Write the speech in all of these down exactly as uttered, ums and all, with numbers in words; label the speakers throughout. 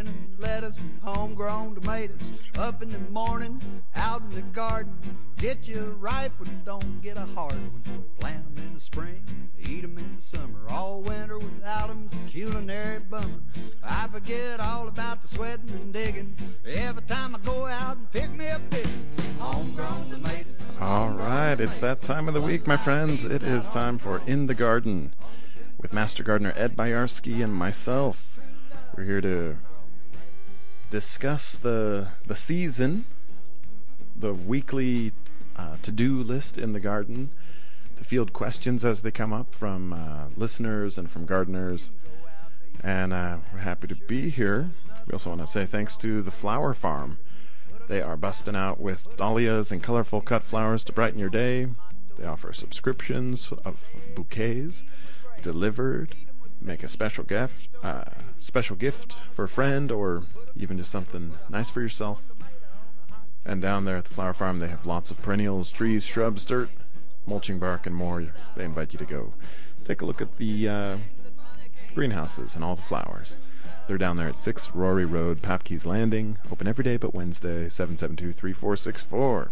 Speaker 1: bacon and lettuce and homegrown tomatoes. Up in the morning, out in the garden. Get you ripe when you don't get a hard one. Plant them in the spring, eat them in the summer. All winter without them's a culinary bummer. I forget all about the sweating and digging every time I go out and pick me a big homegrown tomatoes.
Speaker 2: All right, it's that time of the week, my friends. It is time for In the Garden with Master Gardener Ed Boyarsky and myself. We're here to discuss the the season, the weekly uh, to-do list in the garden, to field questions as they come up from uh, listeners and from gardeners. And uh, we're happy to be here. We also want to say thanks to the Flower Farm. They are busting out with dahlias and colorful cut flowers to brighten your day. They offer subscriptions of bouquets delivered. Make a special gift, uh, special gift for a friend, or even just something nice for yourself. And down there at the Flower Farm, they have lots of perennials, trees, shrubs, dirt, mulching bark, and more. They invite you to go take a look at the uh, greenhouses and all the flowers. They're down there at six Rory Road, Papke's Landing. Open every day but Wednesday, seven seven two, three four six four.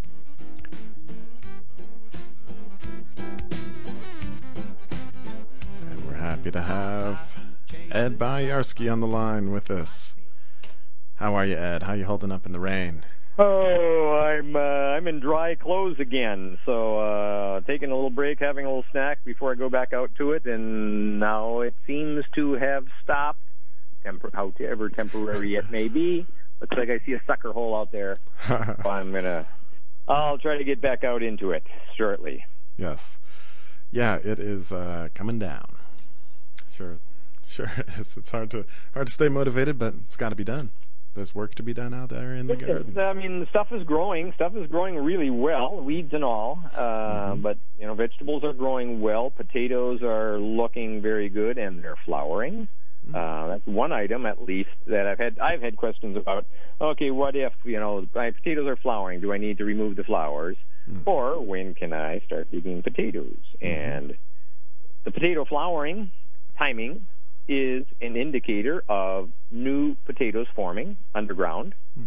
Speaker 2: And we're happy to have Ed Boyarsky on the line with us. How are you, Ed? How are you holding up in the rain?
Speaker 3: Oh, I'm uh, I'm in dry clothes again, so uh, taking a little break, having a little snack before I go back out to it, and now it seems to have stopped. Temper- however temporary it may be. Looks like I see a sucker hole out there. So I'm gonna, I'll try to get back out into it shortly.
Speaker 2: Yes, yeah, it is uh, coming down. Sure, sure it is. It's hard to hard to stay motivated, but it's got to be done. There's work to be done out there in the garden.
Speaker 3: I mean, stuff is growing. Stuff is growing really well, weeds and all. Uh, mm-hmm. But you know, vegetables are growing well. Potatoes are looking very good, and they're flowering. Uh, that's one item, at least, that I've had. I've had questions about. Okay, what if you know my potatoes are flowering? Do I need to remove the flowers, mm. or when can I start digging potatoes? Mm. And the potato flowering timing is an indicator of new potatoes forming underground. Mm.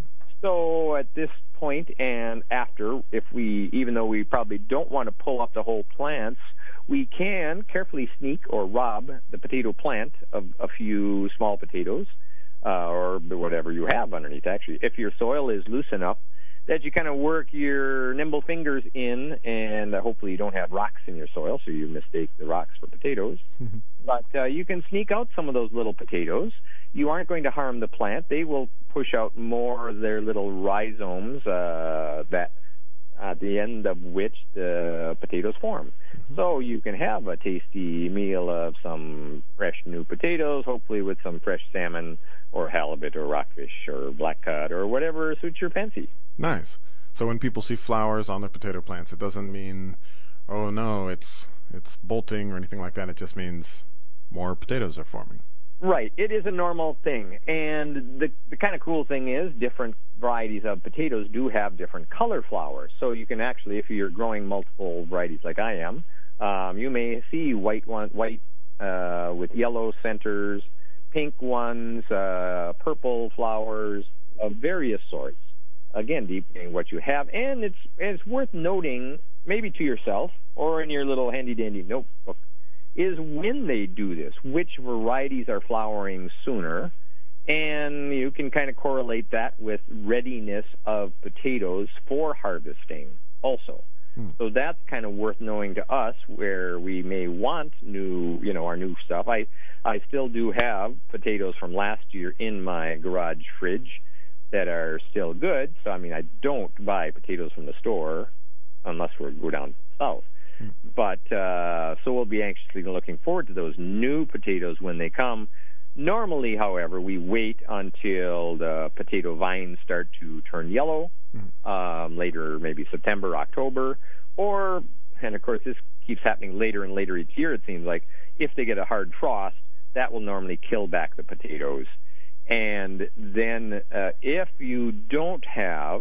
Speaker 3: So at this point and after, if we, even though we probably don't want to pull up the whole plants, we can carefully sneak or rob the potato plant of a few small potatoes, uh, or whatever you have underneath, actually. If your soil is loose enough that you kind of work your nimble fingers in, and uh, hopefully you don't have rocks in your soil, so you mistake the rocks for potatoes. Mm-hmm. But uh, you can sneak out some of those little potatoes. You aren't going to harm the plant. They will push out more of their little rhizomes uh, that at the end of which the potatoes form. Mm-hmm. So you can have a tasty meal of some fresh new potatoes, hopefully with some fresh salmon or halibut or rockfish or blackcod or whatever suits your fancy.
Speaker 2: Nice. So when people see flowers on their potato plants, it doesn't mean, oh no, it's it's bolting or anything like that. It just means more potatoes are forming.
Speaker 3: Right. It is a normal thing. And the the kind of cool thing is different varieties of potatoes do have different color flowers. So you can actually, if you're growing multiple varieties like I am, um, you may see white one, white uh, with yellow centers, pink ones, uh, purple flowers of various sorts. Again, depending what you have. And it's it's worth noting, maybe to yourself or in your little handy-dandy notebook, is when they do this, which varieties are flowering sooner, and you can kind of correlate that with readiness of potatoes for harvesting also. Hmm. So that's kind of worth knowing to us where we may want new, you know, our new stuff. I, I still do have potatoes from last year in my garage fridge that are still good. So, I mean, I don't buy potatoes from the store unless we go down south. But uh, so we'll be anxiously looking forward to those new potatoes when they come. Normally, however, we wait until the potato vines start to turn yellow, mm. um, later maybe September, October, or, and of course this keeps happening later and later each year, it seems like, if they get a hard frost, that will normally kill back the potatoes. And then uh, if you don't have,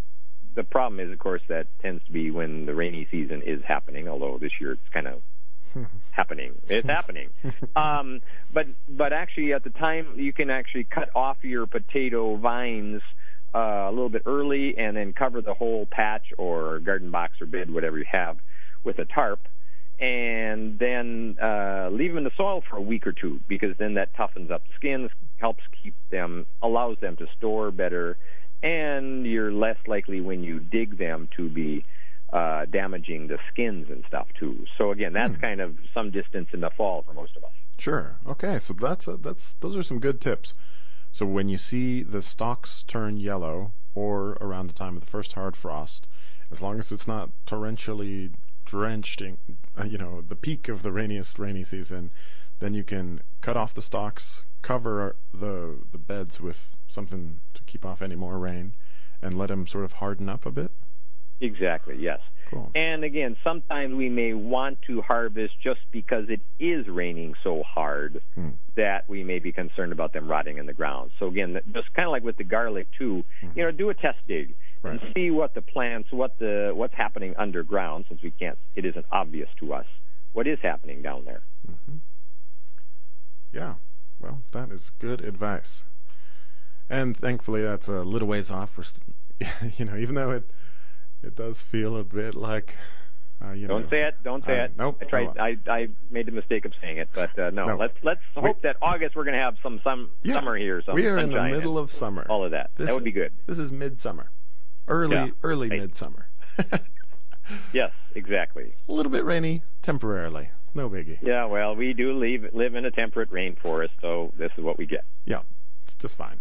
Speaker 3: the problem is, of course, that tends to be when the rainy season is happening, although this year it's kind of happening. It's happening. Um, but but actually, at the time, you can actually cut off your potato vines uh, a little bit early, and then cover the whole patch or garden box or bed, whatever you have, with a tarp, and then uh, leave them in the soil for a week or two, because then that toughens up the skins, helps keep them, allows them to store better, and you're less likely when you dig them to be uh, damaging the skins and stuff too. So again, that's hmm. kind of some distance in the fall for most of us.
Speaker 2: Sure. Okay. So that's a, that's those are some good tips. So when you see the stalks turn yellow, or around the time of the first hard frost, as long as it's not torrentially drenched in, uh, you know, the peak of the rainiest rainy season, then you can cut off the stalks, cover the the beds with something to keep off any more rain, and let them sort of harden up a bit.
Speaker 3: Exactly, yes.
Speaker 2: Cool.
Speaker 3: And again, sometimes we may want to harvest just because it is raining so hard hmm. that we may be concerned about them rotting in the ground. So again, just kind of like with the garlic too, hmm. you know, do a test dig right. and see what the plants, what the what's happening underground, since we can't, it isn't obvious to us what is happening down there.
Speaker 2: Mm-hmm. Yeah, well, that is good advice. And thankfully, that's a little ways off. We're, st- you know, even though it it does feel a bit like, uh, you
Speaker 3: don't
Speaker 2: know.
Speaker 3: say it. Don't say
Speaker 2: uh,
Speaker 3: it.
Speaker 2: Nope.
Speaker 3: I tried.
Speaker 2: Oh.
Speaker 3: I I made the mistake of saying it, but uh, no, no. Let's let's
Speaker 2: we,
Speaker 3: hope that August we're going to have some some
Speaker 2: yeah,
Speaker 3: summer here. Some
Speaker 2: we are in the middle of summer.
Speaker 3: All of that.
Speaker 2: This,
Speaker 3: that would be good.
Speaker 2: This is midsummer, early
Speaker 3: yeah,
Speaker 2: early
Speaker 3: right.
Speaker 2: midsummer.
Speaker 3: Yes, exactly.
Speaker 2: A little bit rainy temporarily. No biggie.
Speaker 3: Yeah, well, we do live, live in a temperate rainforest, so this is what we get.
Speaker 2: Yeah, it's just fine.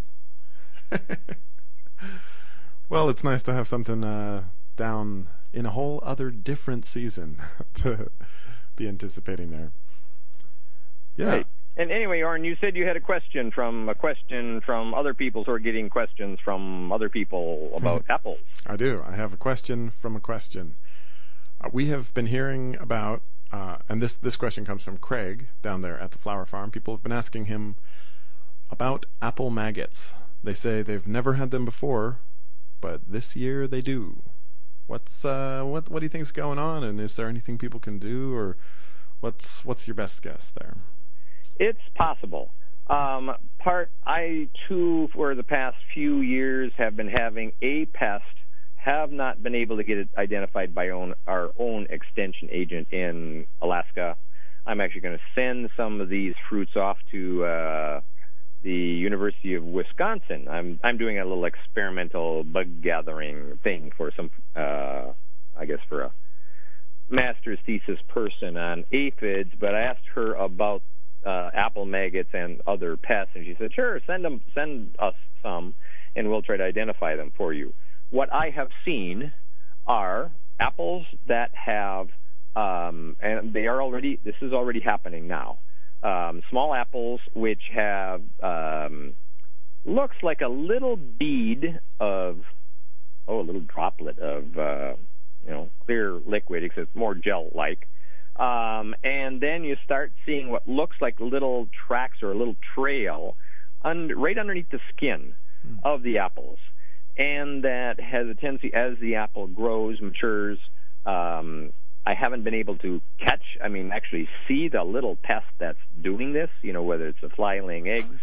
Speaker 2: Well, it's nice to have something uh, down in a whole other different season to be anticipating there. Yeah.
Speaker 3: Right. And anyway, Orrin, you said you had a question from a question from other people who are getting questions from other people about mm-hmm. apples.
Speaker 2: I do. I have a question from a question. Uh, we have been hearing about, uh, and this, this question comes from Craig down there at the flower farm. People have been asking him about apple maggots. They say they've never had them before, but this year they do. What's uh, what what do you think is going on, and is there anything people can do, or what's what's your best guess there?
Speaker 3: It's possible. Um, part I too, for the past few years, have been having a pest. Have not been able to get it identified by own, our own extension agent in Alaska. I'm actually going to send some of these fruits off to uh, the University of Wisconsin. I'm I'm doing a little experimental bug gathering thing for some, uh, I guess, for a master's thesis person on aphids. But I asked her about uh, apple maggots and other pests, and she said, "Sure, send them, send us some, and we'll try to identify them for you." What I have seen are apples that have, um, and they are already, this is already happening now, um, small apples which have, um, looks like a little bead of, oh, a little droplet of, uh, you know, clear liquid, except more gel-like. Um, and then you start seeing what looks like little tracks or a little trail un- right underneath the skin mm. of the apples. And that has a tendency, as the apple grows, matures, um, I haven't been able to catch, I mean, actually see the little pest that's doing this, you know, whether it's a fly laying eggs.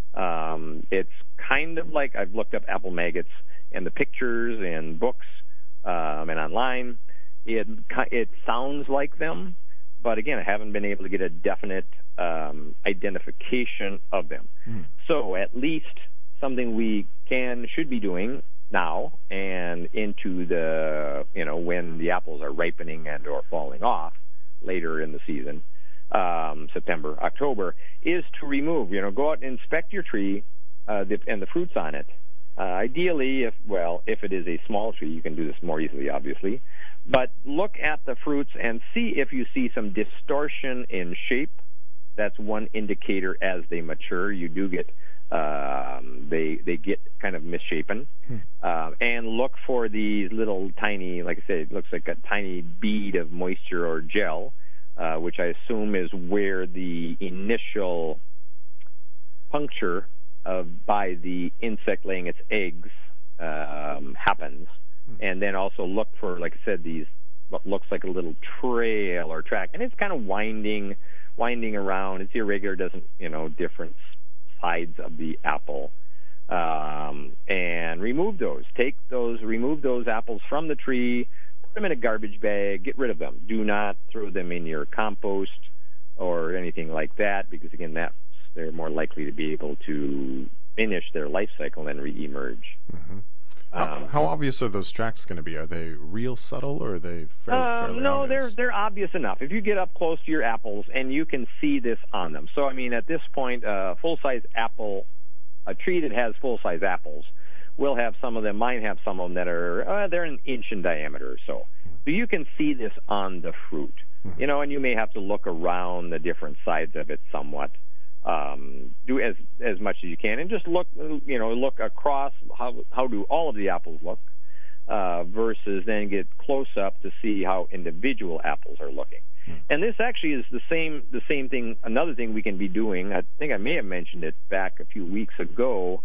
Speaker 3: Um, it's kind of like, I've looked up apple maggots and the pictures and books um, and online. It, it sounds like them, but again, I haven't been able to get a definite um, identification of them. Mm. So at least something we can, should be doing now and into the, you know, when the apples are ripening and or falling off later in the season, um, September, October, is to remove, you know, go out and inspect your tree uh, the, and the fruits on it. Uh, ideally, if, well, if it is a small tree, you can do this more easily, obviously. But look at the fruits and see if you see some distortion in shape. That's one indicator as they mature. You do get Um, they they get kind of misshapen, hmm. uh, and look for these little tiny, like I said, it looks like a tiny bead of moisture or gel, uh, which I assume is where the initial puncture of by the insect laying its eggs um, happens. Hmm. And then also look for, like I said, these what looks like a little trail or track, and it's kind of winding, winding around. It's irregular, doesn't, you know, different sides of the apple. Um, and remove those. Take those, remove those apples from the tree, put them in a garbage bag, get rid of them. Do not throw them in your compost or anything like that, because again, that's, they're more likely to be able to finish their life cycle and re-emerge.
Speaker 2: Mm-hmm. How,
Speaker 3: Um,
Speaker 2: how obvious are those tracks going to be? Are they real subtle, or are they fairly,
Speaker 3: Um,
Speaker 2: fairly
Speaker 3: no,
Speaker 2: obvious?
Speaker 3: they're they're obvious enough. If you get up close to your apples and you can see this on them. So I mean, at this point, a uh, full-size apple, a tree that has full-size apples, will have some of them. Mine have some of them that are uh, they're an inch in diameter or so. So you can see this on the fruit, you know, and you may have to look around the different sides of it somewhat. Um, do as as much as you can, and just look, you know, look across. How how do all of the apples look? Uh, versus then get close up to see how individual apples are looking. Hmm. And this actually is the same the same thing. Another thing we can be doing, I think I may have mentioned it back a few weeks ago,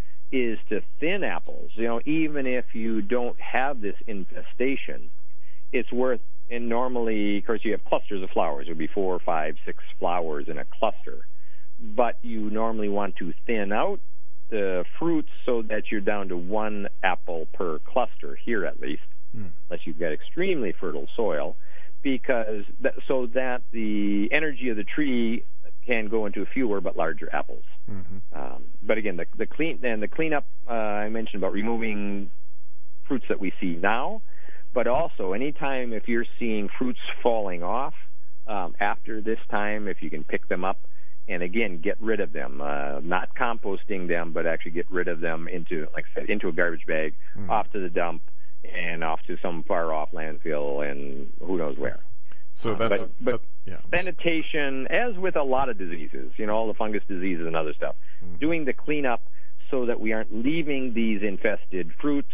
Speaker 3: is to thin apples. You know, even if you don't have this infestation, it's worth. And normally, of course, you have clusters of flowers. It would be four, five, six flowers in a cluster. But you normally want to thin out the fruits so that you're down to one apple per cluster, here at least, mm. unless you've got extremely fertile soil, because that, so that the energy of the tree can go into fewer but larger apples. Mm-hmm. Um, but again, the, the clean and the cleanup uh, I mentioned about removing fruits that we see now, but also anytime if you're seeing fruits falling off um, after this time, if you can pick them up. And again, get rid of them. Uh, not composting them, but actually get rid of them into, like I said, into a garbage bag, mm. off to the dump, and off to some far-off landfill, and who knows where.
Speaker 2: So that's
Speaker 3: uh, but, but
Speaker 2: that, yeah.
Speaker 3: Sanitation, as with a lot of diseases, you know, all the fungus diseases and other stuff, mm. doing the cleanup so that we aren't leaving these infested fruits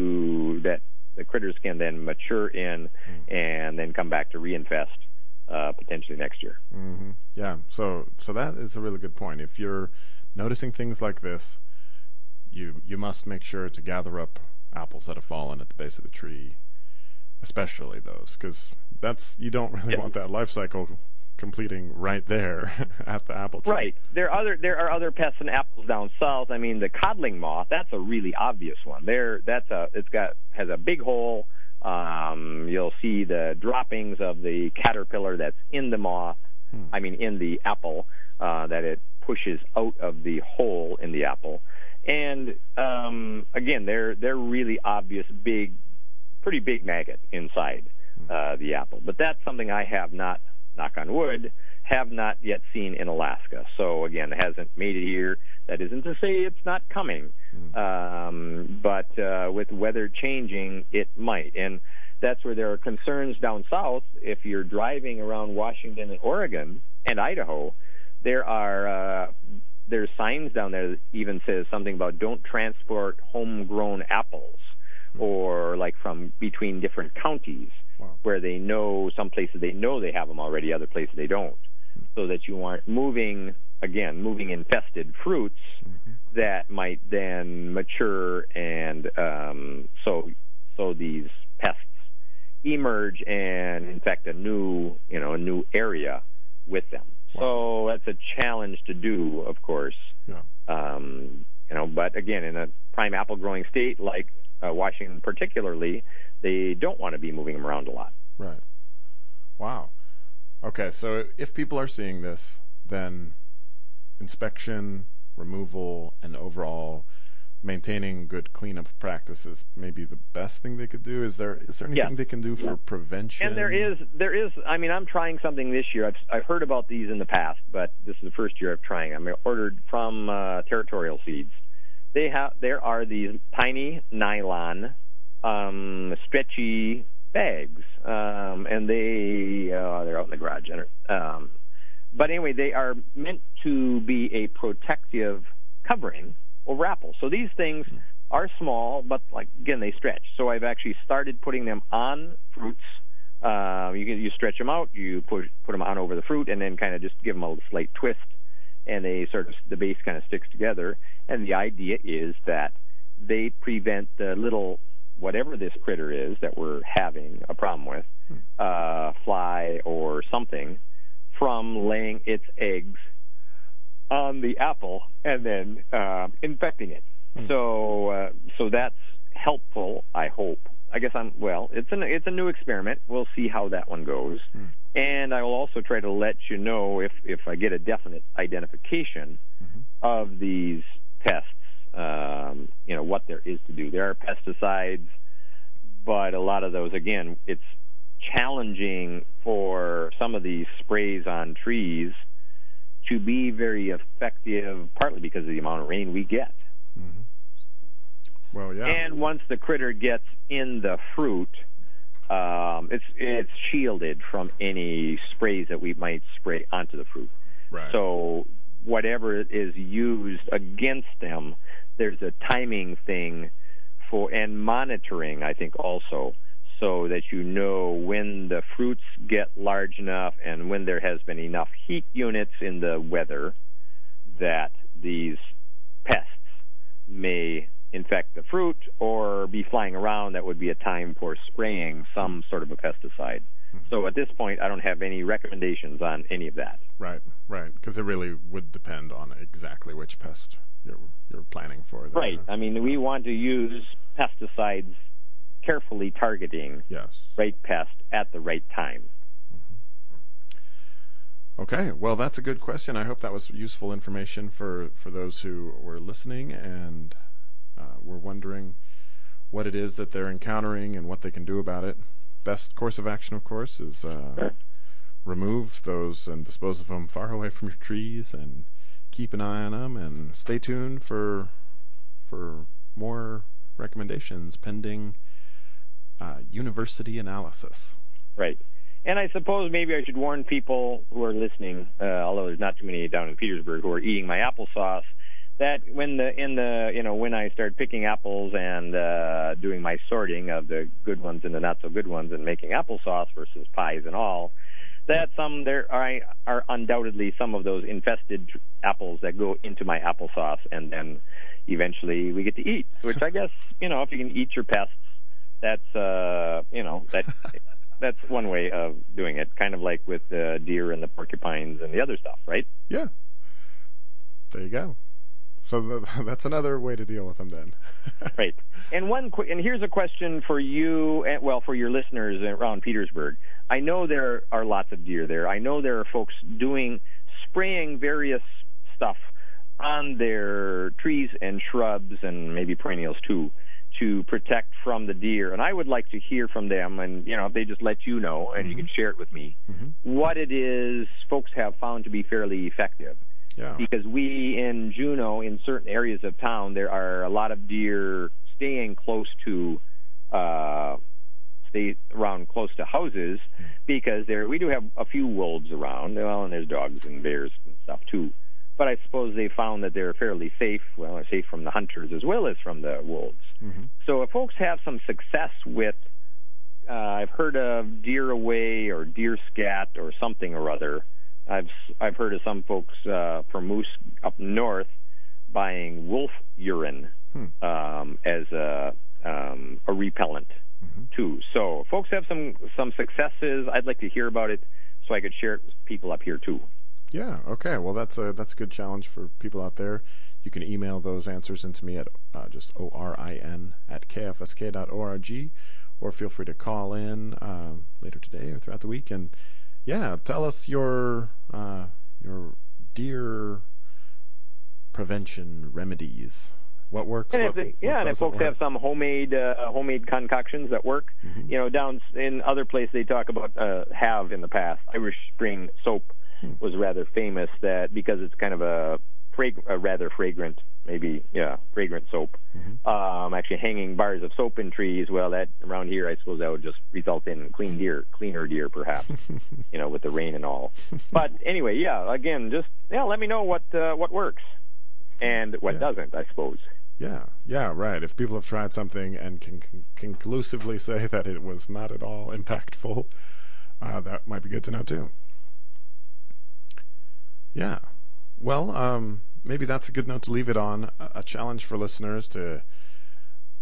Speaker 3: to that the critters can then mature in, mm. and then come back to reinfest. Uh, potentially next year.
Speaker 2: Mm-hmm. Yeah, so so that is a really good point. If you're noticing things like this, you you must make sure to gather up apples that have fallen at the base of the tree, especially those, because that's you don't really yeah. want that life cycle completing right there at the apple tree.
Speaker 3: Right. There are other there are other pests and apples down south. I mean, the codling moth, that's a really obvious one. There, that's a it's got has a big hole. Um, you'll see the droppings of the caterpillar that's in the moth, hmm. I mean in the apple, uh, that it pushes out of the hole in the apple. And um, again, they're they're really obvious, big, pretty big maggot inside uh, the apple. But that's something I have not, knock on wood, have not yet seen in Alaska. So again, it hasn't made it here. That isn't to say it's not coming. Um, but uh, with weather changing, it might. And that's where there are concerns down south. If you're driving around Washington and Oregon and Idaho, there are uh, there's signs down there that even says something about don't transport homegrown apples, mm-hmm. or like from between different counties, wow. where they know some places they know they have them already, other places they don't, mm-hmm. so that you aren't moving, again, moving infested fruits, mm-hmm. that might then mature, and um, so so these pests emerge and infect a new, you know, a new area with them. Wow. So that's a challenge to do, of course. Yeah. Um, you know, but again, in a prime apple growing state like uh, Washington, particularly, they don't want to be moving them around a lot.
Speaker 2: Right. Wow. Okay, so if people are seeing this, then inspection, removal, and overall maintaining good cleanup practices may be the best thing they could do. Is there is there anything
Speaker 3: yeah.
Speaker 2: they can do for yeah. prevention?
Speaker 3: And there is there is. I mean, I'm trying something this year. I've I've heard about these in the past, but this is the first year I've trying. I'm ordered from uh, Territorial Seeds. They have there are these tiny nylon, um, stretchy bags, um, and they uh, they're out in the garage. Um, but anyway, they are meant to be a protective covering over apples. So these things are small, but like again, they stretch. So I've actually started putting them on fruits. Uh, you can you stretch them out, you push put them on over the fruit, and then kind of just give them a slight twist, and they sort of the base kind of sticks together. And the idea is that they prevent the little whatever this critter is that we're having a problem with, uh, fly or something, from laying its eggs on the apple and then uh, infecting it. Mm. So, uh, so that's helpful, I hope. I guess I'm, well, it's an, it's a new experiment. We'll see how that one goes. Mm. And I will also try to let you know if, if I get a definite identification mm-hmm. of these pests, um, you know, what there is to do. There are pesticides, but a lot of those, again, it's challenging for some of these sprays on trees to be very effective, partly because of the amount of rain we get.
Speaker 2: Mm-hmm. Well, yeah.
Speaker 3: And once the critter gets in the fruit, um, it's it's shielded from any sprays that we might spray onto the fruit.
Speaker 2: Right.
Speaker 3: So whatever is used against them, there's a timing thing for and monitoring, I think, also, so that you know when the fruits get large enough and when there has been enough heat units in the weather that these pests may infect the fruit or be flying around. That would be a time for spraying some sort of a pesticide. Mm-hmm. So at this point, I don't have any recommendations on any of that.
Speaker 2: Right, right, because it really would depend on exactly which pest you're, you're planning for. There.
Speaker 3: Right. I mean, we want to use pesticides carefully targeting
Speaker 2: yes.
Speaker 3: right pest at the right time.
Speaker 2: Mm-hmm. Okay, well, that's a good question. I hope that was useful information for, for those who were listening and uh, were wondering what it is that they're encountering and what they can do about it. Best course of action, of course, is uh,
Speaker 3: sure.
Speaker 2: remove those and dispose of them far away from your trees and keep an eye on them and stay tuned for for more recommendations pending uh, university analysis.
Speaker 3: Right. And I suppose maybe I should warn people who are listening, uh, although there's not too many down in Petersburg who are eating my applesauce, that when the in the you know when I start picking apples and uh, doing my sorting of the good ones and the not so good ones and making applesauce versus pies and all, that some there are, are undoubtedly some of those infested apples that go into my applesauce and then eventually we get to eat. Which I guess you know if you can eat your pests, that's uh, you know that. That's one way of doing it, kind of like with the deer and the porcupines and the other stuff, right?
Speaker 2: Yeah. There you go. So th- that's another way to deal with them then.
Speaker 3: Right. And one qu- and here's a question for you, and, well, for your listeners around Petersburg. I know there are lots of deer there. I know there are folks doing, spraying various stuff on their trees and shrubs and maybe perennials too, to protect from the deer. And I would like to hear from them, and you know, if they just let you know, and mm-hmm. you can share it with me, mm-hmm. what it is folks have found to be fairly effective.
Speaker 2: Yeah.
Speaker 3: Because we in Juneau, in certain areas of town, there are a lot of deer staying close to, uh, stay around close to houses, mm-hmm. because there we do have a few wolves around. Well, and there's dogs and bears and stuff too. But I suppose they found that they're fairly safe, well, safe from the hunters as well as from the wolves. Mm-hmm. So if folks have some success with, uh, I've heard of deer away or deer scat or something or other. I've I've heard of some folks uh, from moose up north buying wolf urine hmm. um, as a um, a repellent mm-hmm. too. So if folks have some some successes, I'd like to hear about it so I could share it with people up here too.
Speaker 2: Yeah, okay. Well, that's a that's a good challenge for people out there. You can email those answers into me at uh, just O R I N at K F S K dot org, or feel free to call in uh, later today or throughout the week. And, yeah, tell us your uh, your deer prevention remedies. What works?
Speaker 3: And if
Speaker 2: what,
Speaker 3: it, yeah,
Speaker 2: what
Speaker 3: and if folks
Speaker 2: work?
Speaker 3: have some homemade uh, homemade concoctions that work, mm-hmm. you know, down in other places they talk about, uh, have in the past, Irish Spring soap was rather famous that because it's kind of a, frag- a rather fragrant, maybe, yeah, fragrant soap. Mm-hmm. Um, actually hanging bars of soap in trees, well, that around here, I suppose that would just result in clean deer, cleaner deer, perhaps, you know, with the rain and all. But anyway, yeah, again, just, yeah, let me know what uh, what works and what yeah. doesn't, I suppose.
Speaker 2: Yeah, yeah, right. If people have tried something and can, can conclusively say that it was not at all impactful, uh, that might be good to know, too. Yeah. Well, um, maybe that's a good note to leave it on. A, a challenge for listeners to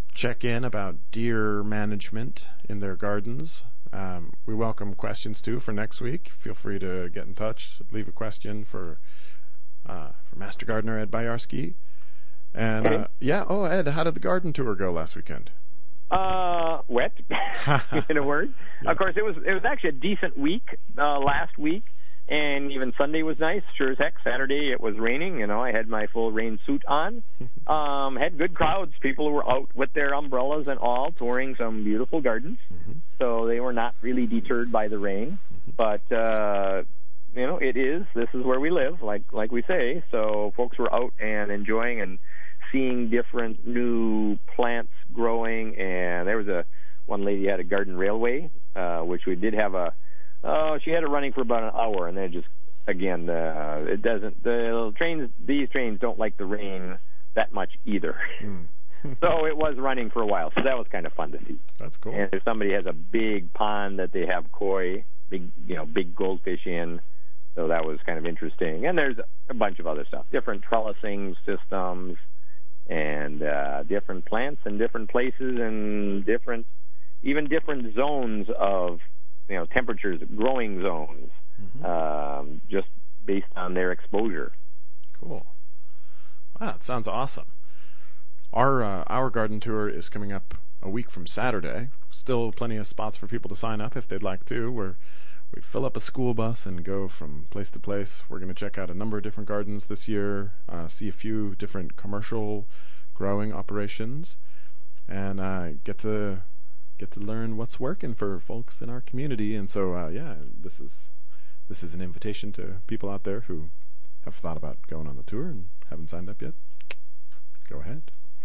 Speaker 2: check in about deer management in their gardens. Um, we welcome questions too for next week. Feel free to get in touch, leave a question for uh, for Master Gardener Ed Boyarsky. And uh, yeah, oh Ed, how did the garden tour go last weekend?
Speaker 3: Uh, wet, in a word. Yeah. Of course, it was it was actually a decent week uh, last week, and even Sunday was nice. Sure as heck. Saturday it was raining. You know, I had my full rain suit on. Um, had good crowds. People were out with their umbrellas and all, touring some beautiful gardens. Mm-hmm. So they were not really deterred by the rain. Mm-hmm. But uh, you know, it is. This is where we live, like like we say. So folks were out and enjoying and seeing different new plants growing, and there was a one lady had a garden railway, uh, which we did have a. Oh, she had it running for about an hour, and then just again, uh, it doesn't. The trains, these trains don't like the rain that much either. Mm. So it was running for a while, so that was kind of fun to see.
Speaker 2: That's cool.
Speaker 3: And if somebody has a big pond that they have koi, big you know big goldfish in, so that was kind of interesting. And there's a bunch of other stuff, different trellising systems. And uh, different plants in different places and different, even different zones of, you know, temperatures, growing zones, mm-hmm. um, just based on their exposure.
Speaker 2: Cool. Wow, that sounds awesome. Our uh, our garden tour is coming up a week from Saturday. Still plenty of spots for people to sign up if they'd like to. We're We fill up a school bus and go from place to place. We're going to check out a number of different gardens this year, uh, see a few different commercial growing operations, and uh, get to get to learn what's working for folks in our community. And so, uh, yeah, this is this is an invitation to people out there who have thought about going on the tour and haven't signed up yet. Go ahead.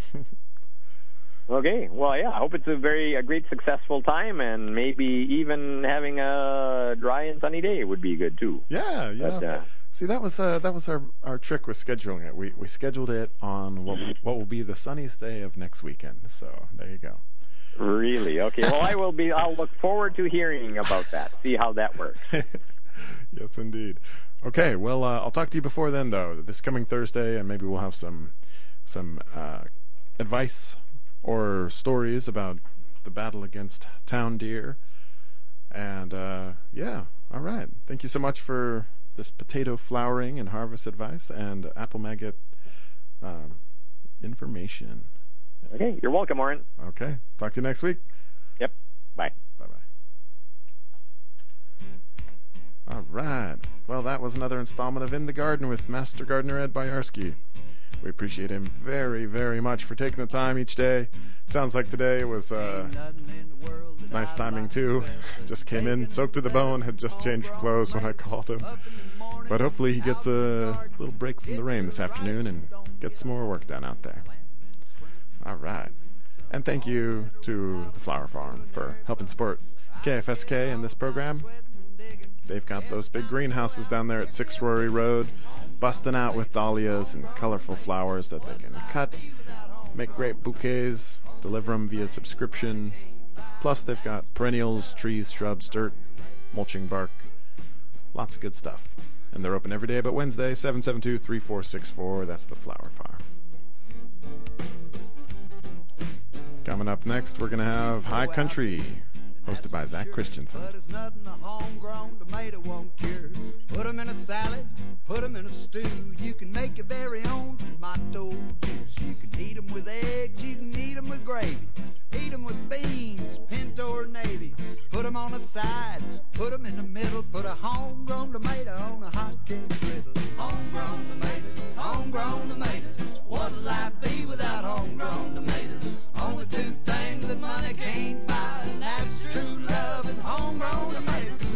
Speaker 3: Okay, well, yeah, I hope it's a very a great successful time, and maybe even having a dry and sunny day would be good too.
Speaker 2: Yeah, yeah. But, uh, See, that was uh, that was our, our trick with scheduling it. We we scheduled it on what what will be the sunniest day of next weekend. So there you go.
Speaker 3: Really? Okay. Well, I will be. I'll look forward to hearing about that. See how that works.
Speaker 2: Yes, indeed. Okay. Well, uh, I'll talk to you before then, though. This coming Thursday, and maybe we'll have some some uh, advice or stories about the battle against town deer. And, uh, yeah, all right. Thank you so much for this potato flowering and harvest advice and apple maggot um, information.
Speaker 3: Okay, you're welcome, Warren.
Speaker 2: Okay, talk to you next week.
Speaker 3: Yep, bye.
Speaker 2: Bye-bye. All right. Well, that was another installment of In the Garden with Master Gardener Ed Boyarsky. We appreciate him very, very much for taking the time each day. Sounds like today was uh, nice timing, too. Just came in, soaked to the bone, had just changed clothes when I called him. But hopefully he gets a little break from the rain this afternoon and gets some more work done out there. All right. And thank you to the Flower Farm for helping support K F S K in this program. They've got those big greenhouses down there at six Rory Road, busting out with dahlias and colorful flowers that they can cut, make great bouquets, deliver them via subscription. Plus, they've got perennials, trees, shrubs, dirt, mulching bark, lots of good stuff. And they're open every day but Wednesday, seven seven two, three four six four. That's the Flower Farm. Coming up next, we're going to have High Country, hosted by Zach Christensen.
Speaker 1: But it's nothing a homegrown tomato won't cure. Put 'em in a salad, put 'em in a stew. You can make your very own tomato juice. You can eat 'em with eggs, you can eat 'em with gravy. Eat 'em with beans, pinto or navy. Put 'em on a side, put 'em in the middle. Put a homegrown tomato on a hot cake griddle. Homegrown tomatoes, homegrown tomatoes. What'll life be without homegrown tomatoes? Only two things that money can't buy, and that's true love and homegrown tomatoes.